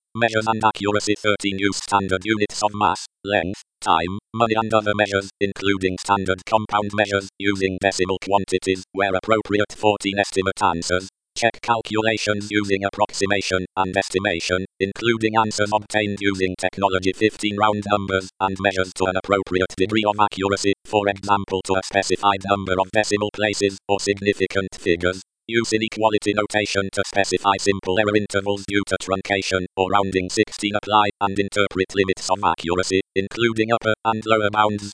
Measures and accuracy. 13. Use standard units of mass, length, time, money and other measures, including standard compound measures, using decimal quantities, where appropriate. 14. Estimate answers. Check calculations using approximation and estimation, including answers obtained using technology. 15. Round numbers and measures to an appropriate degree of accuracy, for example to a specified number of decimal places or significant figures. Use inequality notation to specify simple error intervals due to truncation or rounding. 16. Apply and interpret limits of accuracy, including upper and lower bounds,